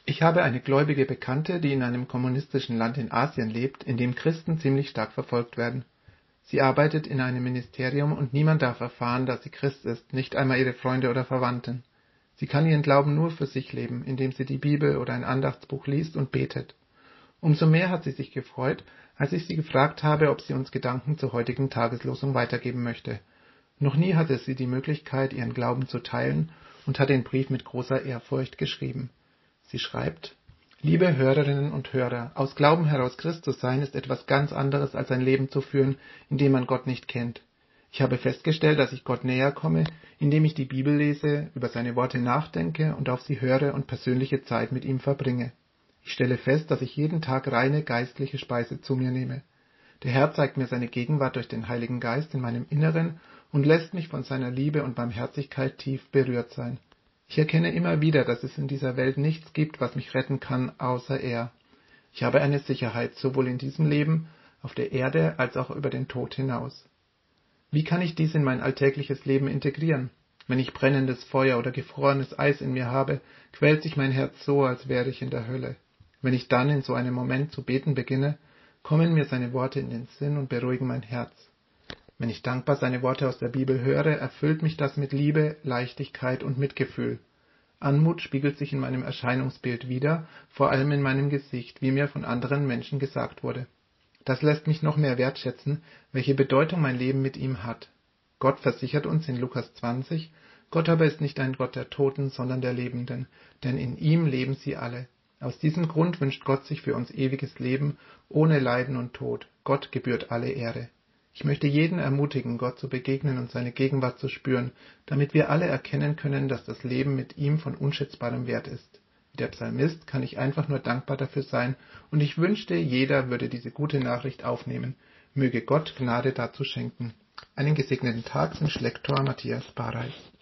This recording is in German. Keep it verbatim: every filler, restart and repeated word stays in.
Ich habe eine gläubige Bekannte, die in einem kommunistischen Land in Asien lebt, in dem Christen ziemlich stark verfolgt werden. Sie arbeitet in einem Ministerium und niemand darf erfahren, dass sie Christ ist, nicht einmal ihre Freunde oder Verwandten. Sie kann ihren Glauben nur für sich leben, indem sie die Bibel oder ein Andachtsbuch liest und betet. Umso mehr hat sie sich gefreut, als ich sie gefragt habe, ob sie uns Gedanken zur heutigen Tageslosung weitergeben möchte. Noch nie hatte sie die Möglichkeit, ihren Glauben zu teilen und hat den Brief mit großer Ehrfurcht geschrieben. Sie schreibt: Liebe Hörerinnen und Hörer, aus Glauben heraus Christus sein ist etwas ganz anderes, als ein Leben zu führen, in dem man Gott nicht kennt. Ich habe festgestellt, dass ich Gott näher komme, indem ich die Bibel lese, über seine Worte nachdenke und auf sie höre und persönliche Zeit mit ihm verbringe. Ich stelle fest, dass ich jeden Tag reine geistliche Speise zu mir nehme. Der Herr zeigt mir seine Gegenwart durch den Heiligen Geist in meinem Inneren und lässt mich von seiner Liebe und Barmherzigkeit tief berührt sein. Ich erkenne immer wieder, dass es in dieser Welt nichts gibt, was mich retten kann, außer er. Ich habe eine Sicherheit, sowohl in diesem Leben, auf der Erde, als auch über den Tod hinaus. Wie kann ich dies in mein alltägliches Leben integrieren? Wenn ich brennendes Feuer oder gefrorenes Eis in mir habe, quält sich mein Herz so, als wäre ich in der Hölle. Wenn ich dann in so einem Moment zu beten beginne, kommen mir seine Worte in den Sinn und beruhigen mein Herz. Wenn ich dankbar seine Worte aus der Bibel höre, erfüllt mich das mit Liebe, Leichtigkeit und Mitgefühl. Anmut spiegelt sich in meinem Erscheinungsbild wider, vor allem in meinem Gesicht, wie mir von anderen Menschen gesagt wurde. Das lässt mich noch mehr wertschätzen, welche Bedeutung mein Leben mit ihm hat. Gott versichert uns in Lukas zwanzig, Gott aber ist nicht ein Gott der Toten, sondern der Lebenden, denn in ihm leben sie alle. Aus diesem Grund wünscht Gott sich für uns ewiges Leben, ohne Leiden und Tod. Gott gebührt alle Ehre. Ich möchte jeden ermutigen, Gott zu begegnen und seine Gegenwart zu spüren, damit wir alle erkennen können, dass das Leben mit ihm von unschätzbarem Wert ist. Wie der Psalmist kann ich einfach nur dankbar dafür sein und ich wünschte, jeder würde diese gute Nachricht aufnehmen. Möge Gott Gnade dazu schenken. Einen gesegneten Tag wünscht Lektor Matthias Barreis.